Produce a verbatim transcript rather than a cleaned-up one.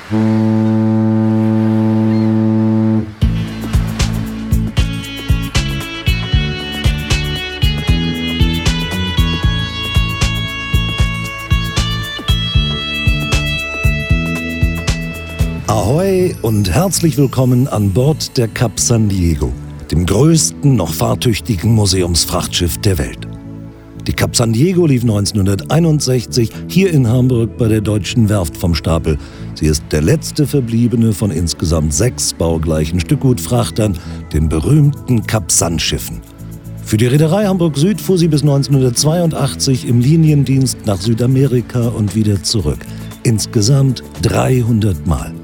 Ahoi und herzlich willkommen an Bord der Cap San Diego, dem größten noch fahrtüchtigen Museumsfrachtschiff der Welt. Die Cap San Diego lief neunzehnhunderteinundsechzig hier in Hamburg bei der Deutschen Werft vom Stapel. Sie ist der letzte verbliebene von insgesamt sechs baugleichen Stückgutfrachtern, den berühmten Cap-San-Schiffen. Für die Reederei Hamburg Süd fuhr sie bis neunzehnhundertzweiundachtzig im Liniendienst nach Südamerika und wieder zurück. Insgesamt dreihundert Mal.